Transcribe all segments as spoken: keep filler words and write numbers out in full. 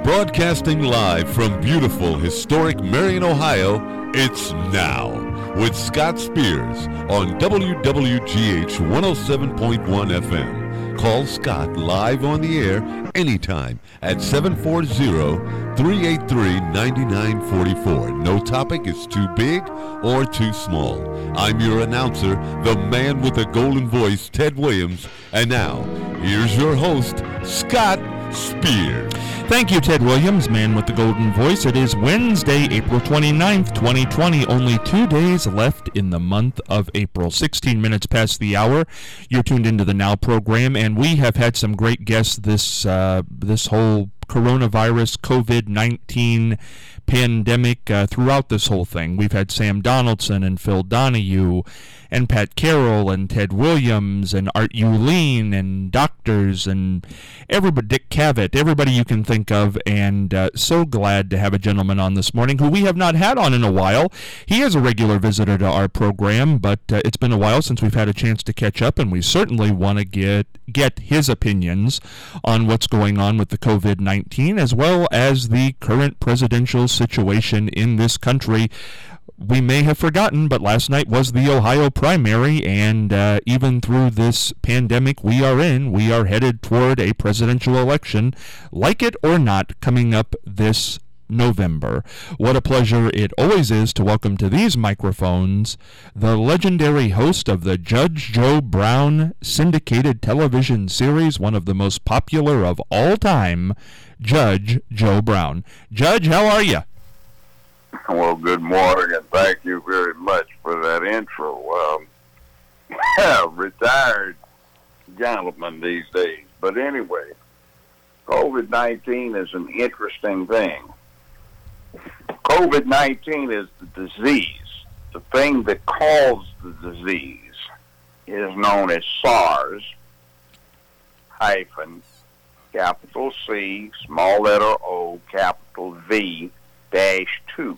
Broadcasting live from beautiful, historic Marion, Ohio, it's Now with Scott Spears on W W G H one oh seven point one F M. Call Scott live on the air anytime at seven four zero, three eight three, nine nine four four. No topic is too big or too small. I'm your announcer, the man with the golden voice, Ted Williams. And now, here's your host, Scott Spears. Thank you, Ted Williams, man with the golden voice. It is Wednesday, April twenty-ninth, twenty twenty. Only two days left in the month of April. sixteen minutes past the hour. You're tuned into the Now program, and we have had some great guests this uh, this whole coronavirus, covid nineteen pandemic uh, throughout this whole thing. We've had Sam Donaldson and Phil Donahue and Pat Carroll and Ted Williams and Art Uleen and doctors and everybody, Dick Cavett, everybody you can think of, and uh, so glad to have a gentleman on this morning who we have not had on in a while. He is a regular visitor to our program, but uh, it's been a while since we've had a chance to catch up, and we certainly want to get get his opinions on what's going on with the covid nineteen, as well as the current presidential situation in this country. We may have forgotten, but last night was the Ohio primary, and uh, even through this pandemic we are in, we are headed toward a presidential election, like it or not, coming up this November. What a pleasure it always is to welcome to these microphones the legendary host of the Judge Joe Brown syndicated television series, one of the most popular of all time, Judge Joe Brown. Judge, how are you? Well, good morning, and thank you very much for that intro. Um, retired gentleman these days. But anyway, covid nineteen is an interesting thing. covid nineteen is the disease. The thing that caused the disease is known as SARS hyphen capital C, small letter O, capital V, dash two.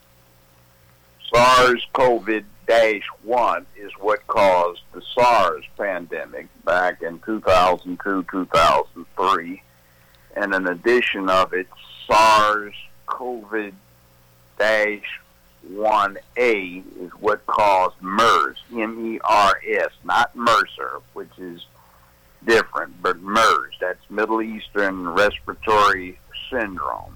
SARS-CoV one is what caused the SARS pandemic back in two thousand two, two thousand three, and an addition of it, SARS-CoV one A is what caused MERS, M E R S, not Mercer, which is different, but MERS, that's Middle Eastern Respiratory Syndrome.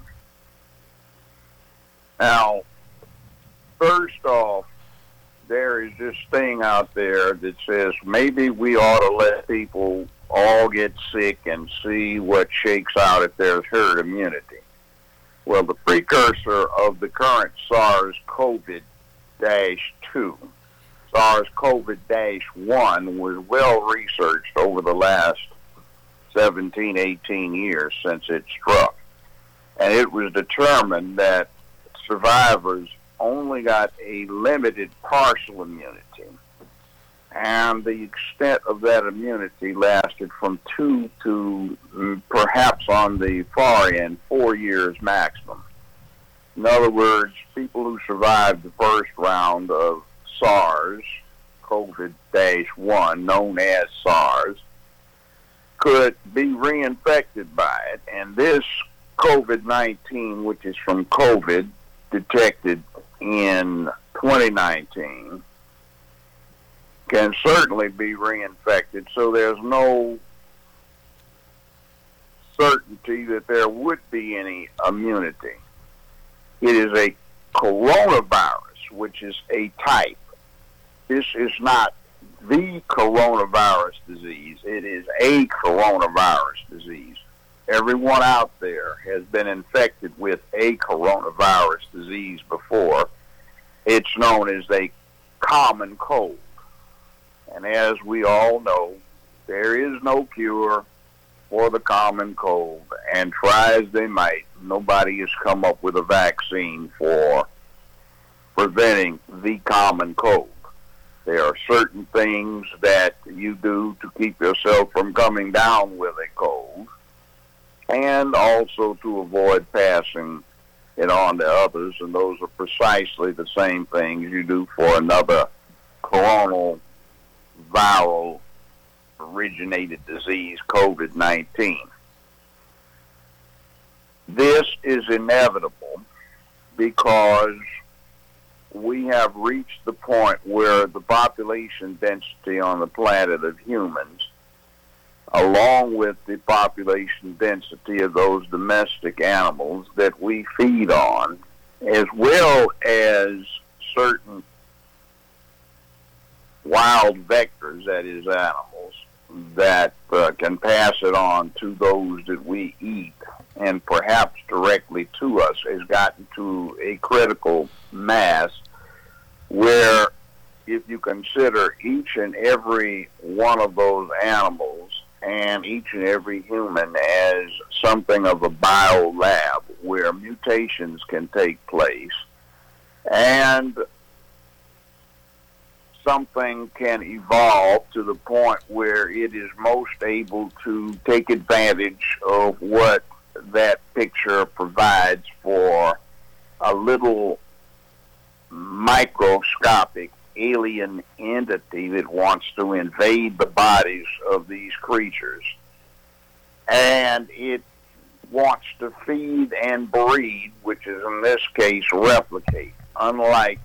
Now, first off, there is this thing out there that says maybe we ought to let people all get sick and see what shakes out if there's herd immunity. Well, the precursor of the current SARS-CoV two, SARS-CoV one, was well researched over the last seventeen, eighteen years since it struck. And it was determined that survivors only got a limited partial immunity, and the extent of that immunity lasted from two to mm, perhaps on the far end four years maximum. In other words, people who survived the first round of SARS-CoV one, known as SARS, could be reinfected by it, and this covid nineteen, which is from COVID, detected in twenty nineteen, can certainly be reinfected, so there's no certainty that there would be any immunity. It is a coronavirus, which is a type. This is not the coronavirus disease. It is a coronavirus disease. Everyone out there has been infected with a coronavirus disease before. It's known as a common cold. And as we all know, there is no cure for the common cold. And try as they might, nobody has come up with a vaccine for preventing the common cold. There are certain things that you do to keep yourself from coming down with a cold, and also to avoid passing it on to others, and those are precisely the same things you do for another coronal viral originated disease, covid nineteen. This is inevitable because we have reached the point where the population density on the planet of humans, along with the population density of those domestic animals that we feed on, as well as certain wild vectors, that is animals, that uh, can pass it on to those that we eat and perhaps directly to us, has gotten to a critical mass where if you consider each and every one of those animals and each and every human as something of a biolab where mutations can take place and something can evolve to the point where it is most able to take advantage of what that picture provides for a little microscopic alien entity that wants to invade the bodies of these creatures. And it wants to feed and breed, which is in this case replicate. Unlike,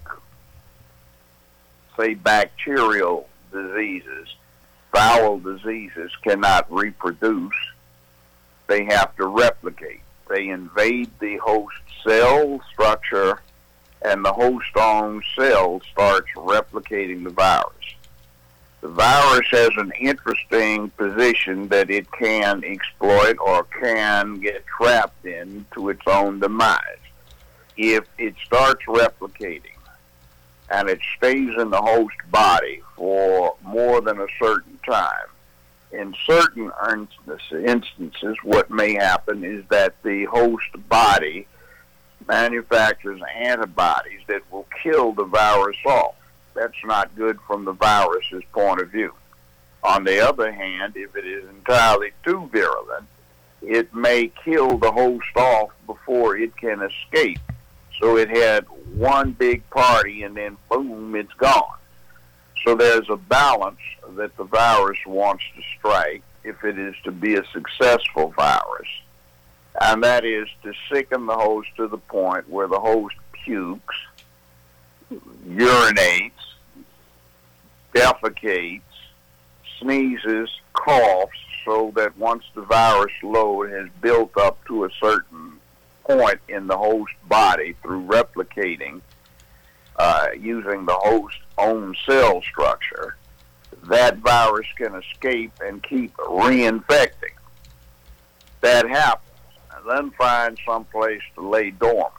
say, bacterial diseases, bowel diseases cannot reproduce. They have to replicate. They invade the host cell structure, and the host own cell starts replicating the virus. The virus has an interesting position that it can exploit or can get trapped in to its own demise. If it starts replicating and it stays in the host body for more than a certain time, in certain instances, what may happen is that the host body manufactures antibodies that will kill the virus off. That's not good from the virus's point of view. On the other hand, if it is entirely too virulent, it may kill the host off before it can escape. So it had one big party and then boom, it's gone. So there's a balance that the virus wants to strike if it is to be a successful virus. And that is to sicken the host to the point where the host pukes, urinates, defecates, sneezes, coughs, so that once the virus load has built up to a certain point in the host body through replicating uh, using the host's own cell structure, that virus can escape and keep reinfecting. That happens, and then find some place to lay dormant.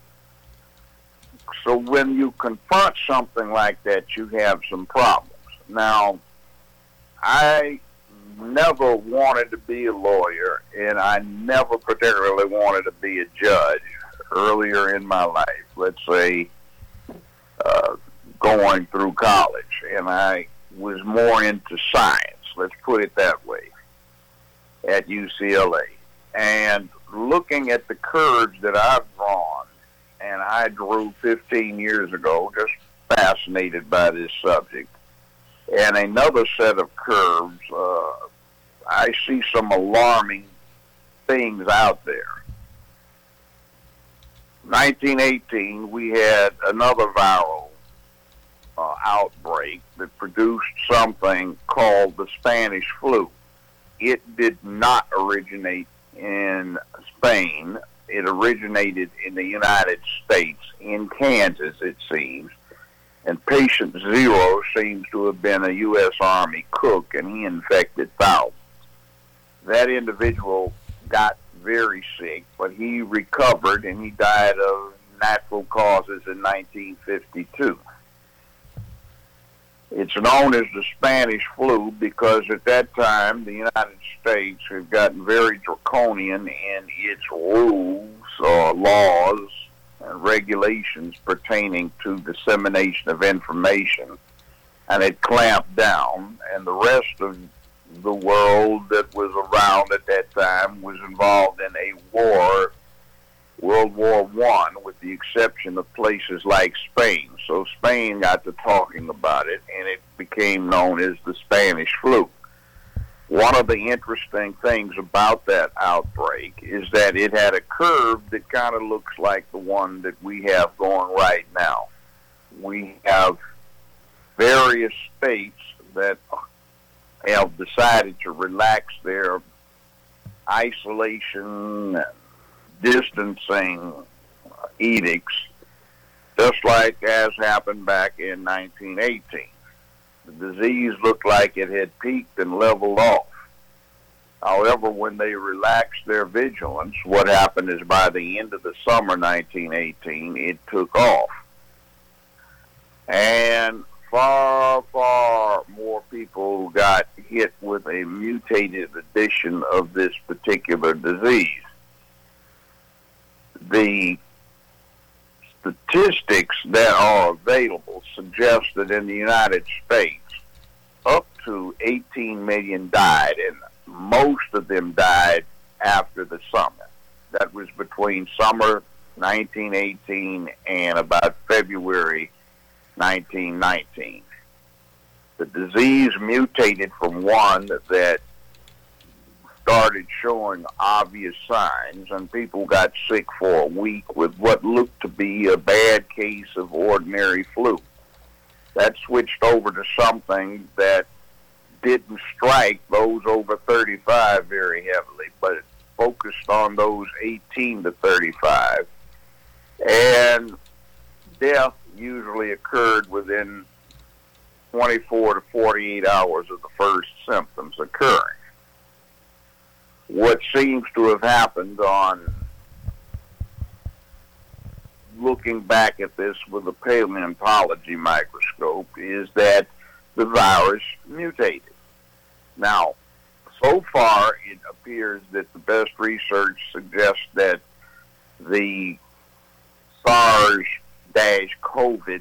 So when you confront something like that, you have some problems. Now, I never wanted to be a lawyer, and I never particularly wanted to be a judge earlier in my life, let's say uh, going through college, and I was more into science, let's put it that way, at U C L A. And looking at the curves that I've drawn, and I drew fifteen years ago, just fascinated by this subject, and another set of curves, uh, I see some alarming things out there. nineteen eighteen, we had another viral uh, outbreak that produced something called the Spanish flu. It did not originate in Spain. It originated in the United States, in Kansas, it seems. And patient zero seems to have been a U S Army cook, and he infected thousands. That individual got very sick, but he recovered, and he died of natural causes in nineteen fifty-two. It's known as the Spanish flu because at that time the United States had gotten very draconian in its rules or laws and regulations pertaining to dissemination of information, and it clamped down, and the rest of the world that was around at that time was involved in a war, World War One, with the exception of places like Spain. So Spain got to talking about it, and it became known as the Spanish flu. One of the interesting things about that outbreak is that it had a curve that kind of looks like the one that we have going right now. We have various states that have decided to relax their isolation and distancing edicts, just like as happened back in nineteen eighteen. The disease looked like it had peaked and leveled off. However, when they relaxed their vigilance, what happened is by the end of the summer nineteen eighteen, it took off. And far, far more people got hit with a mutated edition of this particular disease. The statistics that are available suggest that in the United States, up to eighteen million died, and most of them died after the summer. That was between summer nineteen eighteen and about February nineteen nineteen. The disease mutated from one that started showing obvious signs, and people got sick for a week with what looked to be a bad case of ordinary flu. That switched over to something that didn't strike those over thirty-five very heavily, but it focused on those eighteen to thirty-five. And death usually occurred within twenty-four to forty-eight hours of the first symptoms occurring. What seems to have happened on looking back at this with a paleontology microscope is that the virus mutated. Now, so far it appears that the best research suggests that the SARS-CoV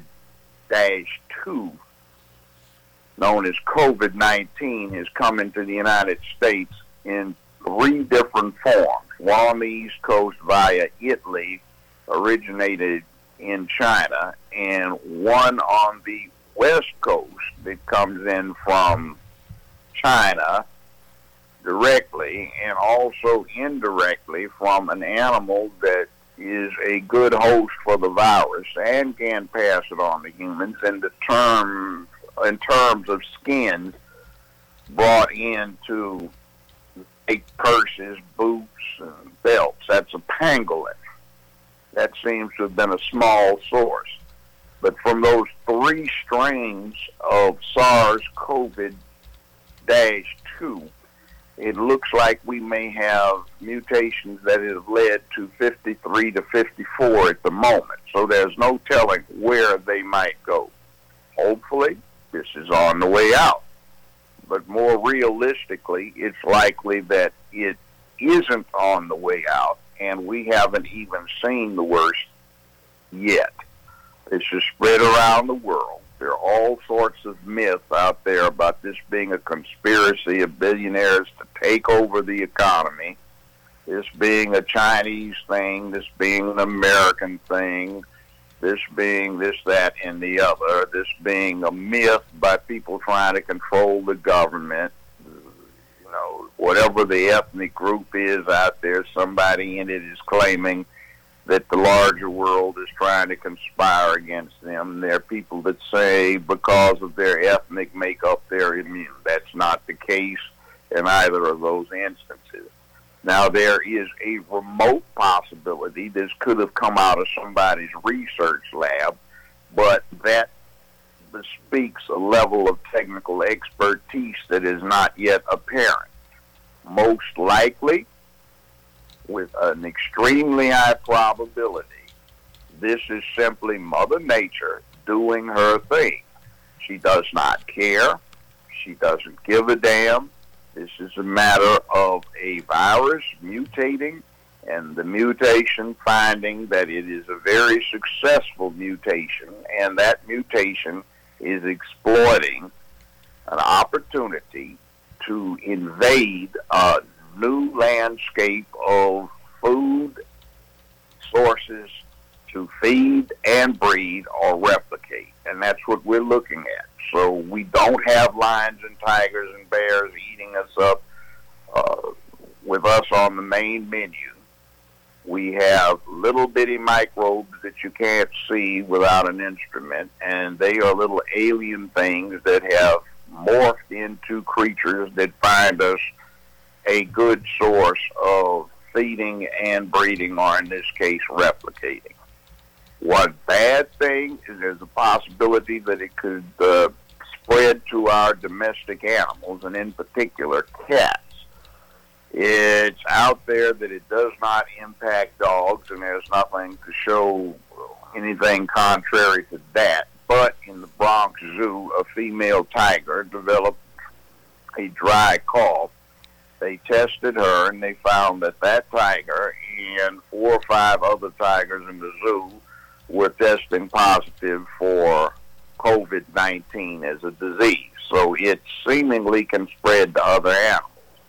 two, known as COVID nineteen, has come into the United States in three different forms. One on the East Coast via Italy, originated in China, and one on the West Coast that comes in from China directly and also indirectly from an animal that is a good host for the virus and can pass it on to humans in the term in terms of skins brought into make purses, boots, and belts. That's a pangolin. That seems to have been a small source. But from those three strains of SARS-CoV two, it looks like we may have mutations that have led to fifty-three to fifty-four at the moment. So there's no telling where they might go. Hopefully, this is on the way out. But more realistically, it's likely that it isn't on the way out, and we haven't even seen the worst yet. It's just spread around the world. There are all sorts of myths out there about this being a conspiracy of billionaires to take over the economy, this being a Chinese thing, this being an American thing, this being this, that, and the other, this being a myth by people trying to control the government. You know, whatever the ethnic group is out there, somebody in it is claiming that the larger world is trying to conspire against them. There are people that say because of their ethnic makeup they're immune. That's not the case in either of those instances. Now, there is a remote possibility this could have come out of somebody's research lab, but that bespeaks a level of technical expertise that is not yet apparent. Most likely, with an extremely high probability, this is simply Mother Nature doing her thing. She does not care. She doesn't give a damn. This is a matter of a virus mutating, and the mutation finding that it is a very successful mutation, and that mutation is exploiting an opportunity to invade a new landscape of food sources, to feed and breed or replicate. And that's what we're looking at. So we don't have lions and tigers and bears eating us up uh, with us on the main menu. We have little bitty microbes that you can't see without an instrument, and they are little alien things that have morphed into creatures that find us a good source of feeding and breeding, or in this case, replicating. One bad thing is there's a possibility that it could uh, spread to our domestic animals, and in particular, cats. It's out there that it does not impact dogs, and there's nothing to show anything contrary to that. But in the Bronx Zoo, a female tiger developed a dry cough. They tested her, and they found that that tiger and four or five other tigers in the zoo were testing positive for COVID nineteen as a disease. So it seemingly can spread to other animals.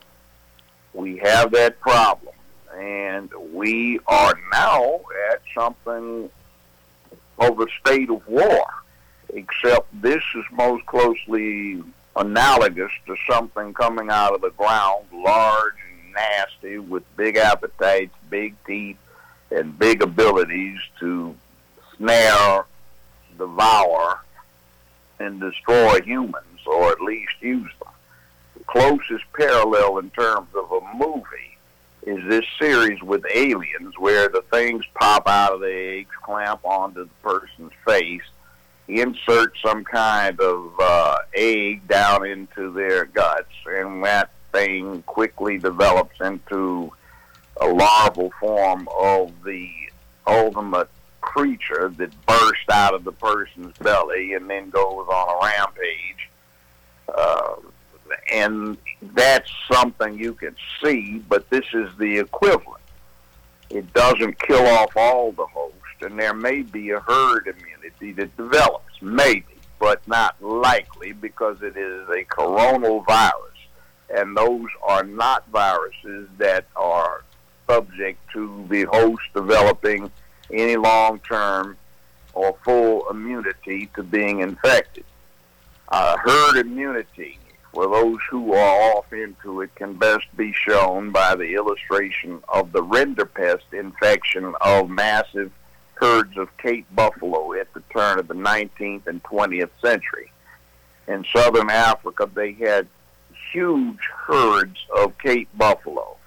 We have that problem, and we are now at something of a state of war, except this is most closely analogous to something coming out of the ground, large and nasty, with big appetites, big teeth, and big abilities to snare, devour, and destroy humans, or at least use them. Closest parallel in terms of a movie is this series with aliens, where the things pop out of the eggs, clamp onto the person's face, insert some kind of uh, egg down into their guts, and that thing quickly develops into a larval form of the ultimate creature that bursts out of the person's belly and then goes on a rampage. Uh, and that's something you can see, but this is the equivalent. It doesn't kill off all the host, and there may be a herd immunity that develops, maybe, but not likely, because it is a coronal virus, and those are not viruses that are subject to the host developing any long-term or full immunity to being infected. Uh, herd immunity, for those who are off into it, can best be shown by the illustration of the rinderpest infection of massive herds of Cape buffalo at the turn of the nineteenth and twentieth century. In southern Africa, they had huge herds of Cape buffalo.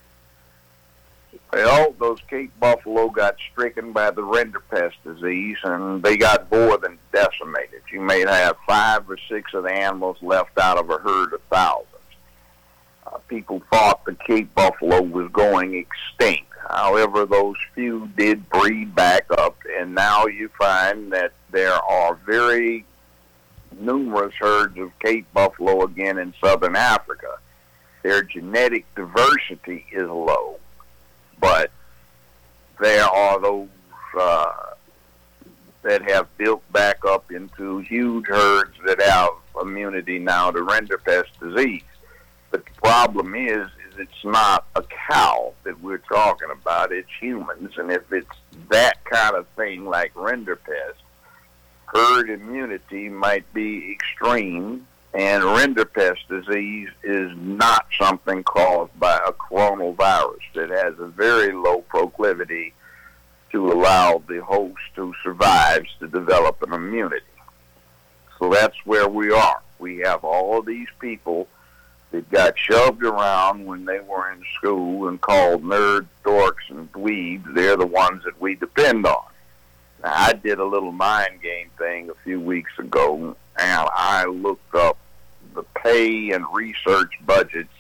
Well, those Cape buffalo got stricken by the rinderpest disease, and they got more than decimated. You may have five or six of the animals left out of a herd of thousands. Uh, people thought the Cape buffalo was going extinct. However, those few did breed back up, and now you find that there are very numerous herds of Cape buffalo again in southern Africa. Their genetic diversity is low, but there are those uh, that have built back up into huge herds that have immunity now to rinderpest disease. But the problem is, is it's not a cow that we're talking about, it's humans. And if it's that kind of thing like rinderpest, herd immunity might be extreme, and rinderpest disease is not something caused by a coronal virus that has a very low proclivity to allow the host who survives to develop an immunity. So that's where we are. We have all of these people that got shoved around when they were in school and called nerds, dorks, and dweebs. They're the ones that we depend on. Now, I did a little mind game thing a few weeks ago, and I looked up the pay and research budgets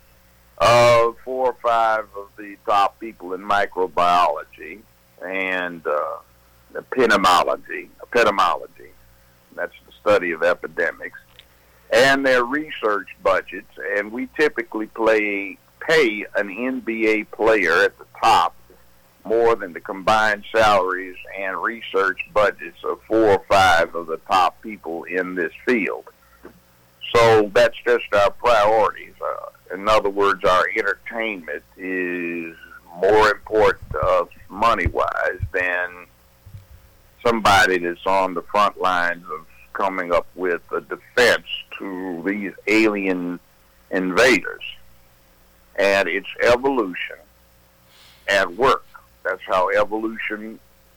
of four or five of the top people in microbiology and uh, epidemiology. Epidemiology, that's the study of epidemics, and their research budgets. And we typically play, pay an N B A player at the top more than the combined salaries and research budgets of four or five of the top people in this field. So that's just our priorities. Uh, in other words, our entertainment is more important to us money-wise than somebody that's on the front lines of coming up with a defense to these alien invaders. And it's evolution at work. That's how evolution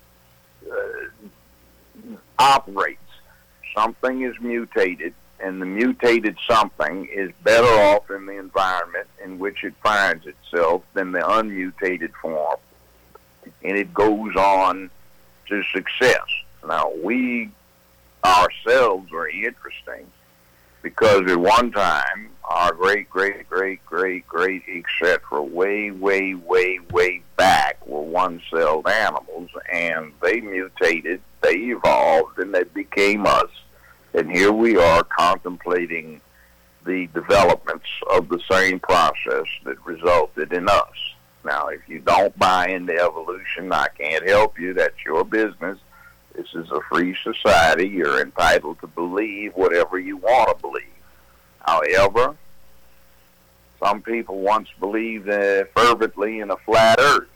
uh, operates. Something is mutated, and the mutated something is better off in the environment in which it finds itself than the unmutated form, and it goes on to success. Now, we ourselves are interesting because at one time, our great, great, great, great, great, et cetera, way, way, way, way back were one-celled animals, and they mutated, they evolved, and they became us. And here we are contemplating the developments of the same process that resulted in us. Now, if you don't buy into evolution, I can't help you. That's your business. This is a free society. You're entitled to believe whatever you want to believe. However, some people once believed uh, fervently in a flat earth.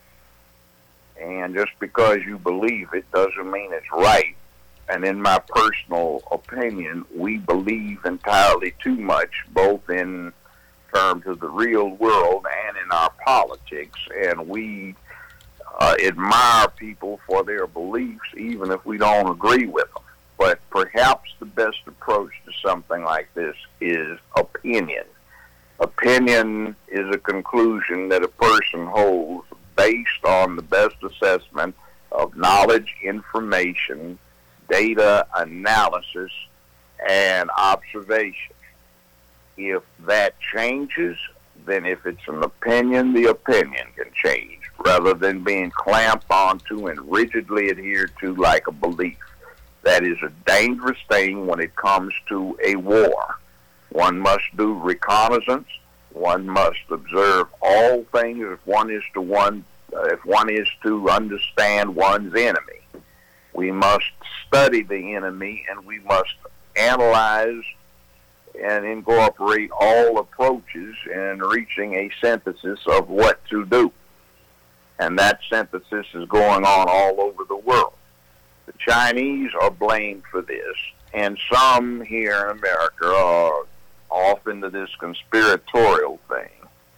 And just because you believe it doesn't mean it's right. And in my personal opinion, we believe entirely too much, both in terms of the real world and in our politics. And we uh, admire people for their beliefs, even if we don't agree with them. But perhaps the best approach to something like this is opinion. Opinion is a conclusion that a person holds based on the best assessment of knowledge, information, data analysis, and observation. If that changes, then if it's an opinion, the opinion can change, rather than being clamped onto and rigidly adhered to like a belief. That is a dangerous thing when it comes to a war. One must do reconnaissance. One must observe all things if one is to one, uh, if one is to understand one's enemy. We must study the enemy, and we must analyze and incorporate all approaches in reaching a synthesis of what to do. And that synthesis is going on all over the world. The Chinese are blamed for this, and some here in America are off into this conspiratorial thing.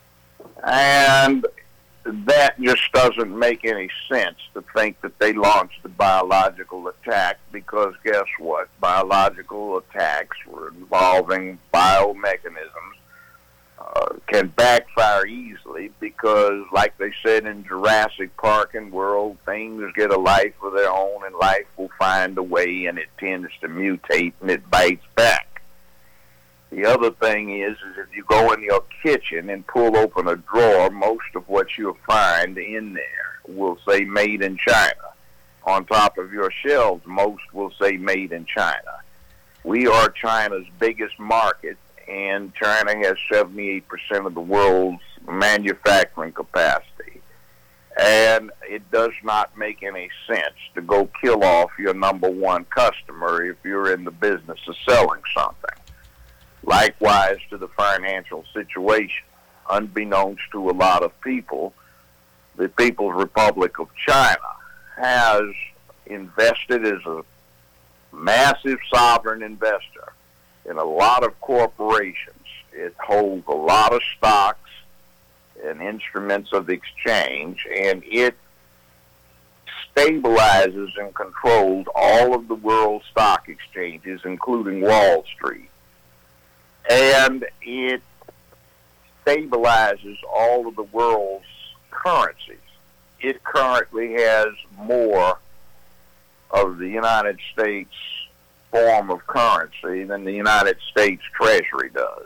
And that just doesn't make any sense to think that they launched the biological attack, because guess what? Biological attacks were involving biomechanisms uh, can backfire easily because, like they said in Jurassic Park and World, things get a life of their own, and life will find a way, and it tends to mutate, and it bites back. The other thing is, is if you go in your kitchen and pull open a drawer, most of what you'll find in there will say made in China. On top of your shelves, most will say made in China. We are China's biggest market, and China has seventy-eight percent of the world's manufacturing capacity. And it does not make any sense to go kill off your number one customer if you're in the business of selling something. Likewise to the financial situation. Unbeknownst to a lot of people, the People's Republic of China has invested as a massive sovereign investor in a lot of corporations. It holds a lot of stocks and instruments of exchange, and it stabilizes and controls all of the world's stock exchanges, including Wall Street. And it stabilizes all of the world's currencies. It currently has more of the United States form of currency than the United States Treasury does.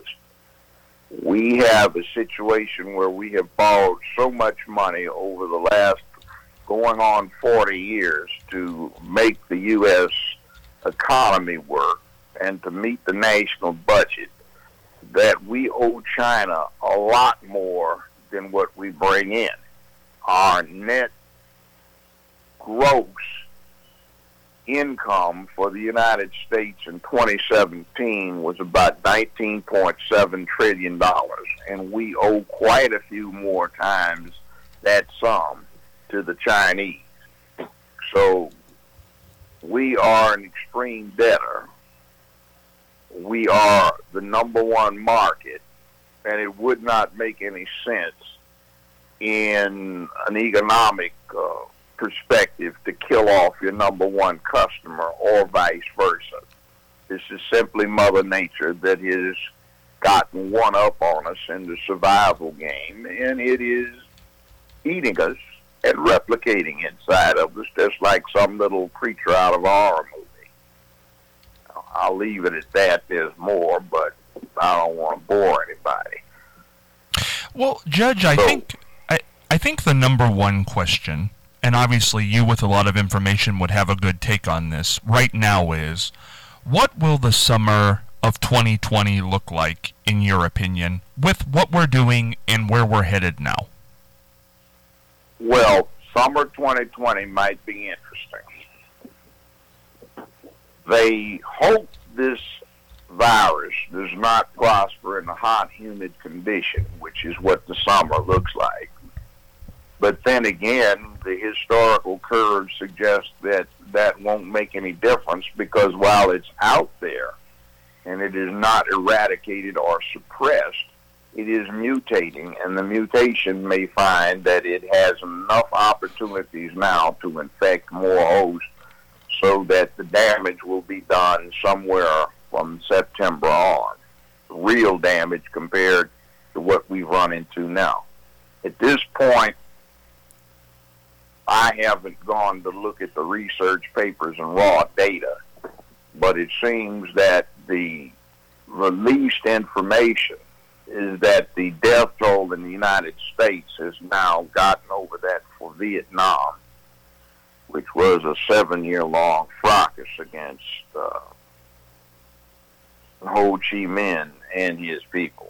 We have a situation where we have borrowed so much money over the last going on forty years to make the U S economy work and to meet the national budget, that we owe China a lot more than what we bring in. Our net gross income for the United States in twenty seventeen was about nineteen point seven trillion dollars, and we owe quite a few more times that sum to the Chinese. So we are an extreme debtor. We are the number one market, and it would not make any sense in an economic uh, perspective to kill off your number one customer or vice versa. This is simply Mother Nature that has gotten one up on us in the survival game, and it is eating us and replicating inside of us, just like some little creature out of a horror movie. I'll leave it at that. There's more, but I don't want to bore anybody. Well, Judge, I so, think I, I think the number one question, and obviously you with a lot of information would have a good take on this right now, is what will the summer of twenty twenty look like, in your opinion, with what we're doing and where we're headed now? Well, summer twenty twenty might be interesting. They hope this virus does not prosper in a hot, humid condition, which is what the summer looks like. But then again, the historical curves suggest that that won't make any difference, because while it's out there and it is not eradicated or suppressed, it is mutating, and the mutation may find that it has enough opportunities now to infect more hosts so that the damage will be done somewhere from September on. Real damage compared to what we've run into now. At this point, I haven't gone to look at the research papers and raw data, but it seems that the released information is that the death toll in the United States has now gotten over that for Vietnam, which was a seven-year-long fracas against uh, Ho Chi Minh and his people.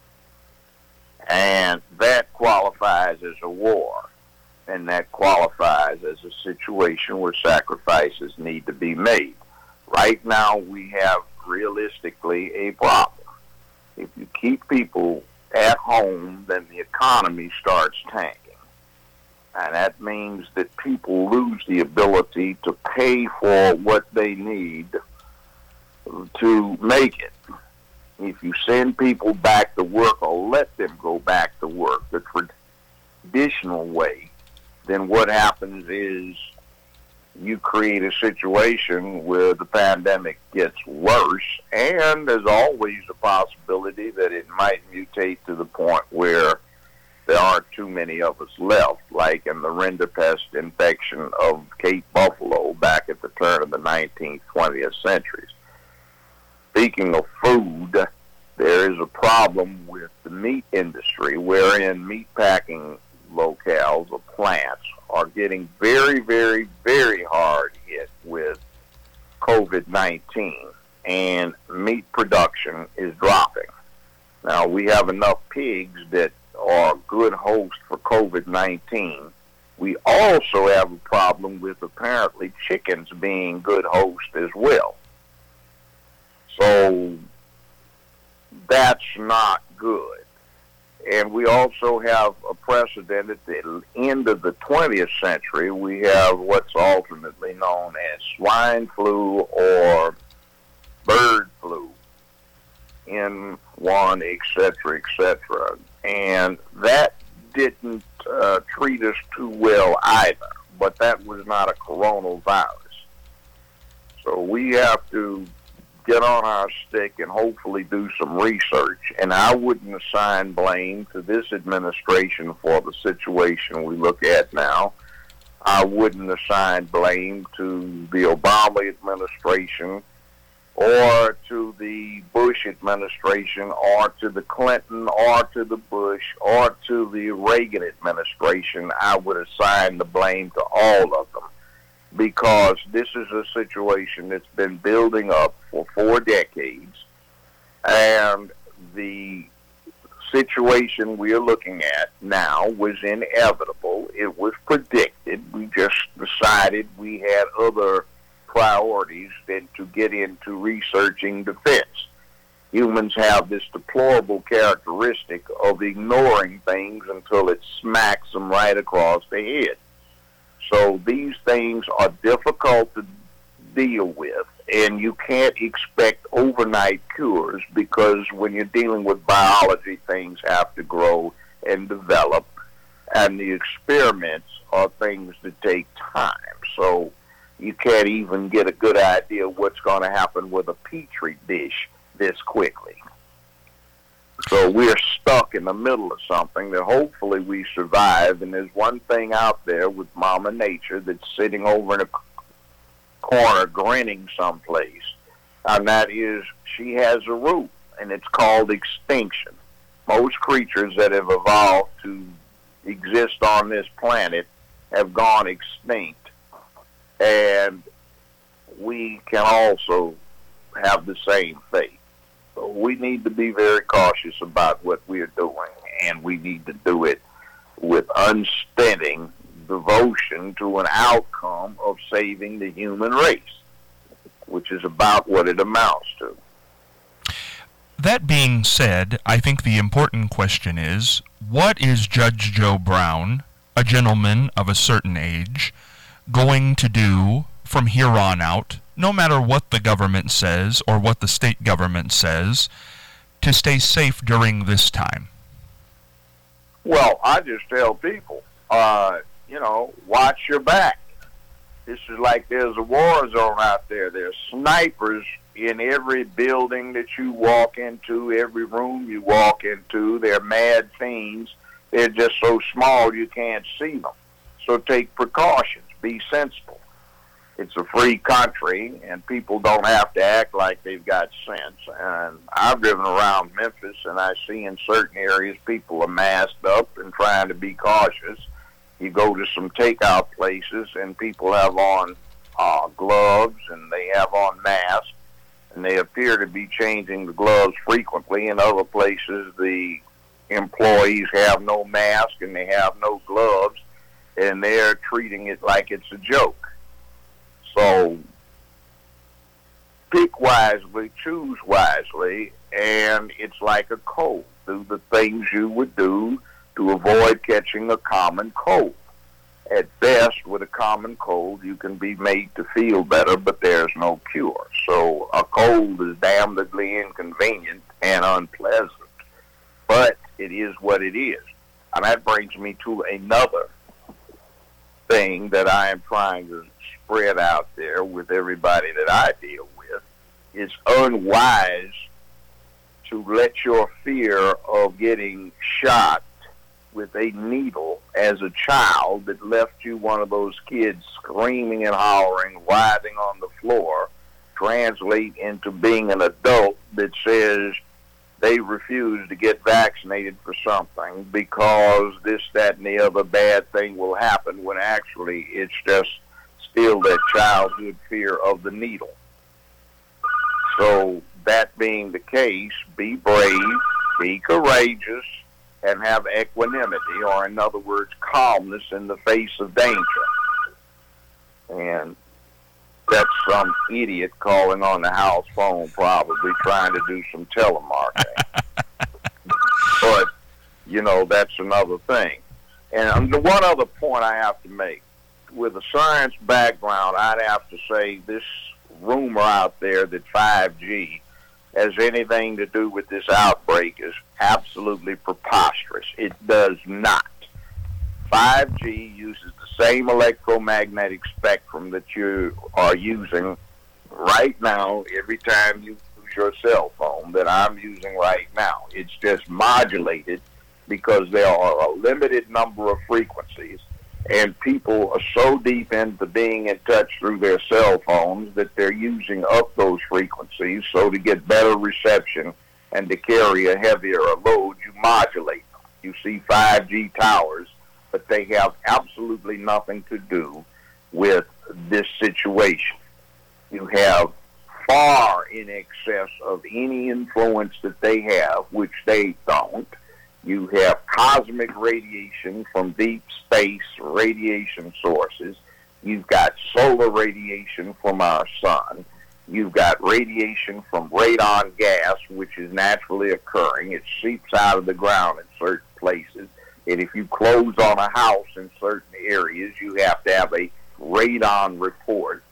And that qualifies as a war, and that qualifies as a situation where sacrifices need to be made. Right now, we have realistically a problem. If you keep people at home, then the economy starts tanking. And that means that people lose the ability to pay for what they need to make it. If you send people back to work or let them go back to work the traditional way, then what happens is you create a situation where the pandemic gets worse, and there's always a possibility that it might mutate to the point where there aren't too many of us left, like in the rinderpest infection of Cape Buffalo back at the turn of the nineteenth, twentieth centuries. Speaking of food, there is a problem with the meat industry, wherein meatpacking locales or plants are getting very, very, very hard hit with COVID nineteen, and meat production is dropping. Now, we have enough pigs that are good hosts for COVID nineteen. We also have a problem with apparently chickens being good hosts as well. So that's not good. And we also have a precedent at the end of the twentieth century. We have what's alternately known as swine flu or bird flu, N one, et cetera, et cetera. And that didn't uh, treat us too well either, but that was not a coronavirus. So we have to get on our stick and hopefully do some research. And I wouldn't assign blame to this administration for the situation we look at now. I wouldn't assign blame to the Obama administration or to the Bush administration or to the Clinton or to the Bush or to the Reagan administration. I would assign the blame to all of them, because this is a situation that's been building up for four decades, and the situation we are looking at now was inevitable. It was predicted. We just decided we had other priorities than to get into researching defense. Humans have this deplorable characteristic of ignoring things until it smacks them right across the head. So these things are difficult to deal with, and you can't expect overnight cures because when you're dealing with biology, things have to grow and develop, and the experiments are things that take time. So you can't even get a good idea of what's going to happen with a Petri dish this quickly. So we're stuck in the middle of something that hopefully we survive, and there's one thing out there with Mama Nature that's sitting over in a corner grinning someplace, and that is she has a rule, and it's called extinction. Most creatures that have evolved to exist on this planet have gone extinct, and we can also have the same fate. So we need to be very cautious about what we are doing, and we need to do it with unstinting devotion to an outcome of saving the human race, which is about what it amounts to. That being said, I think the important question is, what is Judge Joe Brown, a gentleman of a certain age, going to do from here on out, no matter what the government says or what the state government says, to stay safe during this time? Well, I just tell people, uh, you know, watch your back. This is like there's a war zone out there. There's snipers in every building that you walk into, every room you walk into. They're mad fiends. They're just so small you can't see them. So take precautions. Be sensible. It's a free country, and people don't have to act like they've got sense. And I've driven around Memphis, and I see in certain areas people are masked up and trying to be cautious. You go to some takeout places, and people have on uh, gloves, and they have on masks, and they appear to be changing the gloves frequently. In other places, the employees have no mask, and they have no gloves, and they're treating it like it's a joke. So pick wisely, choose wisely, and it's like a cold. Do the things you would do to avoid catching a common cold. At best, with a common cold, you can be made to feel better, but there's no cure. So a cold is damnably inconvenient and unpleasant, but it is what it is. And that brings me to another thing that I am trying to spread out there with everybody that I deal with. It's unwise to let your fear of getting shot with a needle as a child that left you one of those kids screaming and hollering, writhing on the floor, translate into being an adult that says they refuse to get vaccinated for something because this, that, and the other bad thing will happen, when actually it's just still that childhood fear of the needle. So that being the case, be brave, be courageous, and have equanimity, or in other words, calmness in the face of danger. And that's some idiot calling on the house phone, probably trying to do some telemarketing. But, you know, that's another thing. And the one other point I have to make, with a science background, I'd have to say this rumor out there that five G has anything to do with this outbreak is absolutely preposterous. It does not. five G uses the same electromagnetic spectrum that you are using right now every time you use your cell phone that I'm using right now. It's just modulated because there are a limited number of frequencies, and people are so deep into being in touch through their cell phones that they're using up those frequencies. So to get better reception and to carry a heavier load, you modulate them. You see five G towers, but they have absolutely nothing to do with this situation. You have far in excess of any influence that they have, which they don't. You have cosmic radiation from deep space radiation sources. You've got solar radiation from our sun. You've got radiation from radon gas, which is naturally occurring. It seeps out of the ground in certain places. And if you close on a house in certain areas, you have to have a radon report.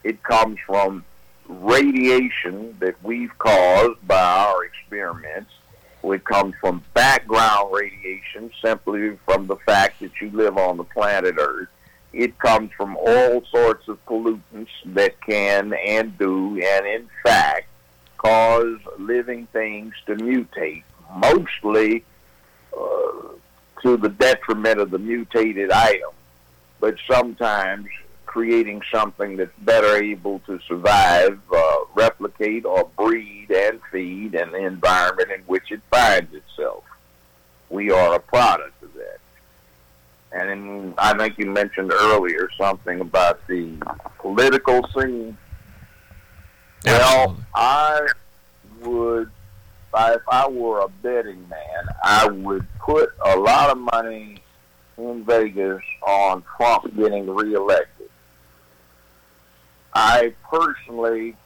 It comes from radiation that we've caused by our experiments. It comes from background radiation, simply from the fact that you live on the planet Earth. It comes from all sorts of pollutants that can and do, and in fact, cause living things to mutate, mostly uh, to the detriment of the mutated item, but sometimes creating something that's better able to survive, uh, replicate, or breed and feed in the environment in which it finds itself. We are a product of that. And in, I think you mentioned earlier something about the political scene. Well, I would, if I were a betting man, I would put a lot of money in Vegas on Trump getting reelected. I personally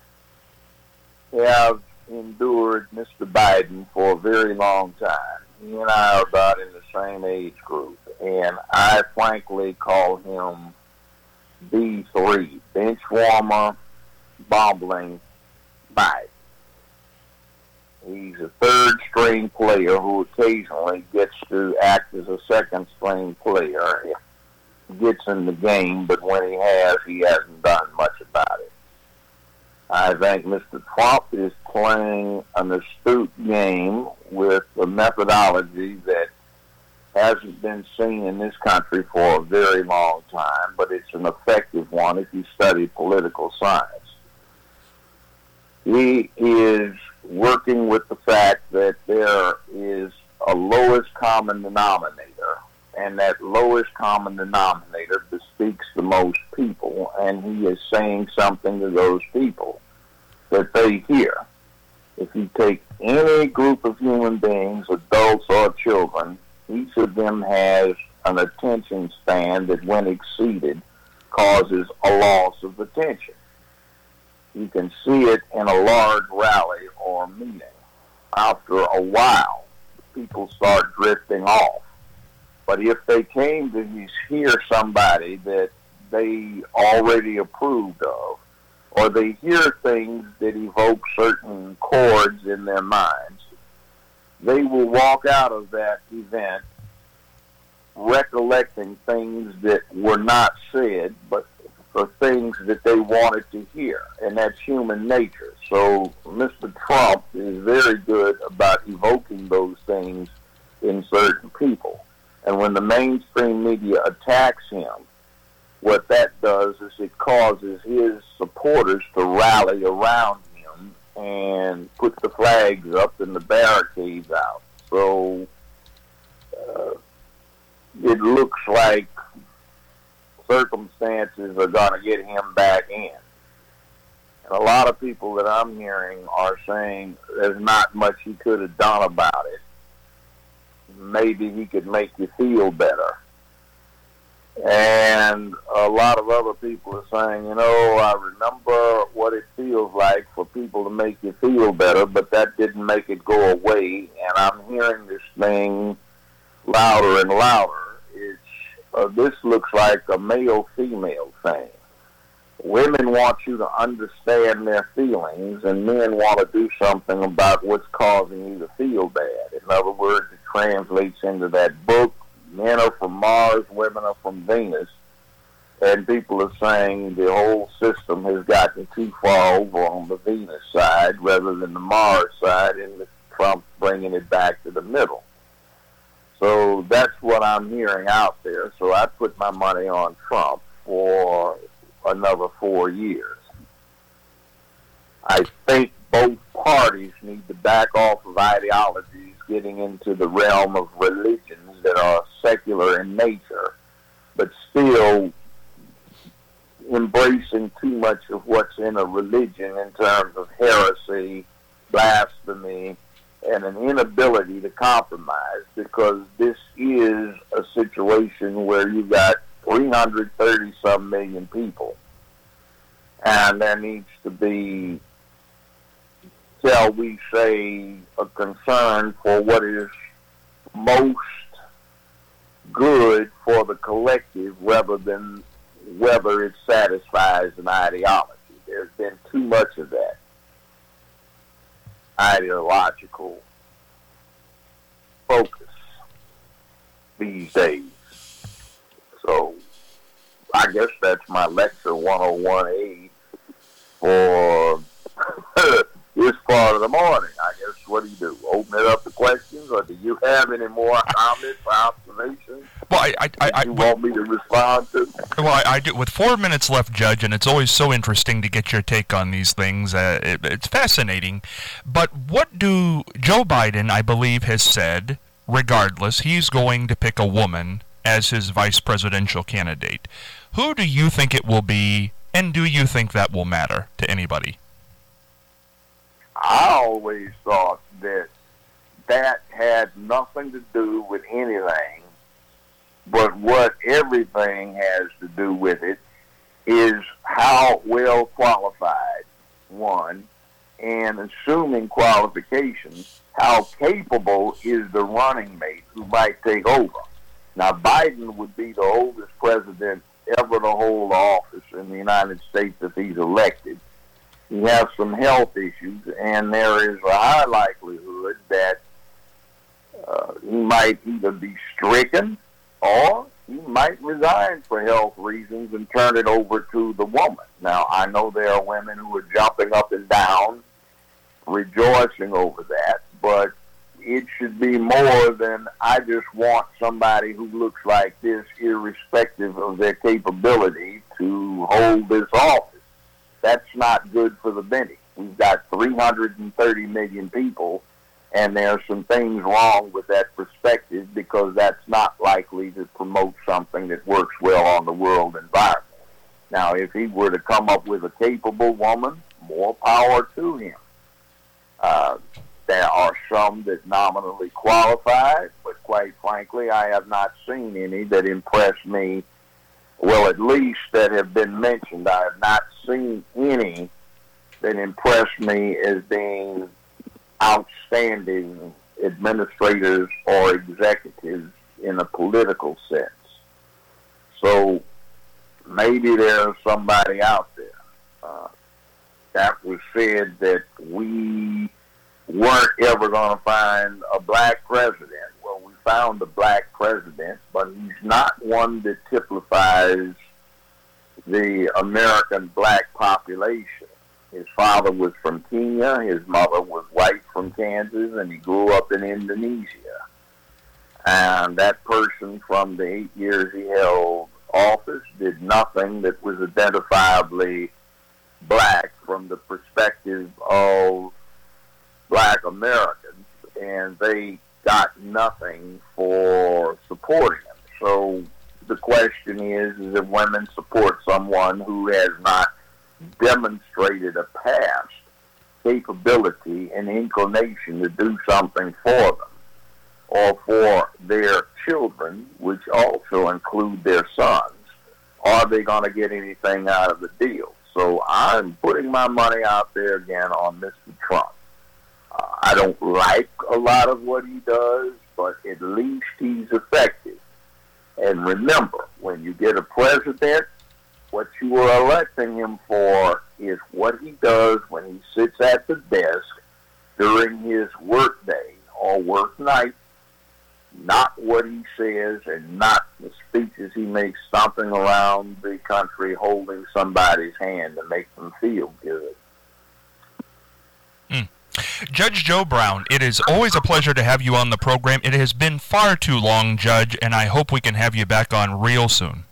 have endured Mister Biden for a very long time. He and I are about in the same age group, and I frankly call him B three, bench warmer, bumbling Biden. He's a third-string player who occasionally gets to act as a second-string player. Gets in the game, but when he has, he hasn't done much about it. I think Mister Trump is playing an astute game with a methodology that hasn't been seen in this country for a very long time, but it's an effective one if you study political science. He is working with the fact that there is a lowest common denominator, and that lowest common denominator bespeaks the most people, and he is saying something to those people that they hear. If you take any group of human beings, adults or children, each of them has an attention span that, when exceeded, causes a loss of attention. You can see it in a large rally or meeting. After a while, people start drifting off. But if they came to hear somebody that they already approved of, or they hear things that evoke certain chords in their minds, they will walk out of that event recollecting things that were not said, but for things that they wanted to hear, and that's human nature. So Mister Trump is very good about evoking those things in certain people. And when the mainstream media attacks him, what that does is it causes his supporters to rally around him and put the flags up and the barricades out. So uh, it looks like circumstances are going to get him back in. And a lot of people that I'm hearing are saying there's not much he could have done about it. Maybe he could make you feel better. And a lot of other people are saying, you know, I remember what it feels like for people to make you feel better, but that didn't make it go away. And I'm hearing this thing louder and louder. It's, uh, this looks like a male-female thing. Women want you to understand their feelings, and men want to do something about what's causing you to feel bad. In other words, it translates into that book, men are from Mars, women are from Venus, and people are saying the whole system has gotten too far over on the Venus side rather than the Mars side, and Trump's bringing it back to the middle. So that's what I'm hearing out there. So I put my money on Trump for another four years. I think both parties need to back off of ideologies getting into the realm of religions that are secular in nature, but still embracing too much of what's in a religion in terms of heresy, blasphemy, and an inability to compromise, because this is a situation where you got three hundred thirty some million people, and there needs to be, shall we say, a concern for what is most good for the collective rather than whether it satisfies an ideology. There's been too much of that ideological focus these days. So I guess that's my lecture one oh one A for this part of the morning. I guess, what do you do? Open it up to questions, or do you have any more comments or observations? Well, I, I, I, I you want me to respond to? Well, I, I do. With four minutes left, Judge, and it's always so interesting to get your take on these things. Uh, it, it's fascinating. But what do Joe Biden, I believe, has said, regardless, he's going to pick a woman as his vice presidential candidate. Who do you think it will be, and do you think that will matter to anybody? I always thought that that had nothing to do with anything, but what everything has to do with it is how well qualified, one, and assuming qualifications, how capable is the running mate who might take over. Now, Biden would be the oldest president ever to hold office in the United States if he's elected. He has some health issues, and there is a high likelihood that uh, he might either be stricken or he might resign for health reasons and turn it over to the woman. Now, I know there are women who are jumping up and down, rejoicing over that, but it should be more than I just want somebody who looks like this, irrespective of their capability, to hold this office. That's not good for the Benny. We've got three hundred thirty million people, and there are some things wrong with that perspective because that's not likely to promote something that works well on the world environment. Now, if he were to come up with a capable woman, more power to him. Uh, there are some that nominally qualify, but quite frankly, I have not seen any that impress me. Well, at least that have been mentioned. I have not seen any that impress me as being outstanding administrators or executives in a political sense. So maybe there's somebody out there. Uh, that was said that we weren't ever going to find a black president. Well, we found a black president, but he's not one that typifies the American black population. His father was from Kenya, his mother was white from Kansas, and he grew up in Indonesia. And that person, from the eight years he held office, did nothing that was identifiably black from the perspective of black Americans, and they got nothing for supporting him. So the question is, is if women support someone who has not demonstrated a past capability and inclination to do something for them or for their children, which also include their sons, are they going to get anything out of the deal? So I'm putting my money out there again on Mister Trump. Uh, I don't like a lot of what he does, but at least he's effective. And remember, when you get a president, what you are electing him for is what he does when he sits at the desk during his work day or work night, not what he says and not the speeches he makes stomping around the country holding somebody's hand to make them feel good. Mm. Judge Joe Brown, it is always a pleasure to have you on the program. It has been far too long, Judge, and I hope we can have you back on real soon.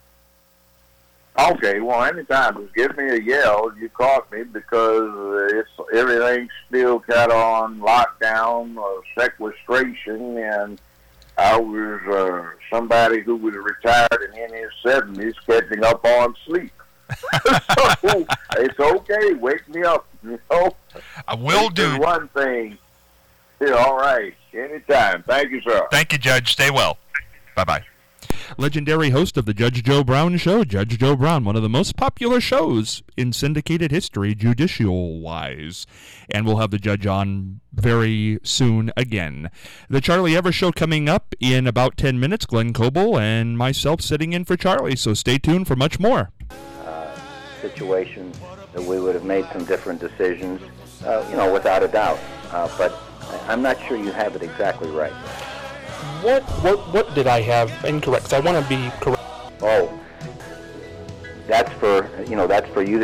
Okay, well, anytime. Just give me a yell. You caught me because it's everything's still kind of on lockdown or sequestration, and I was uh, somebody who was retired and in his seventies catching up on sleep. So it's okay. Wake me up. You know? I will do. One thing. Yeah, all right. Anytime. Thank you, sir. Thank you, Judge. Stay well. Bye-bye. legendary host of the Judge Joe Brown Show. Judge Joe Brown, one of the most popular shows in syndicated history, judicial-wise. And we'll have the judge on very soon again. The Charlie Evers Show coming up in about ten minutes. Glenn Coble and myself sitting in for Charlie, so stay tuned for much more. Uh, situations that we would have made some different decisions, uh, you know, without a doubt. Uh, but I'm not sure you have it exactly right. What what what did I have incorrect? 'Cause I want to be correct. Oh, that's for, you know, that's for you to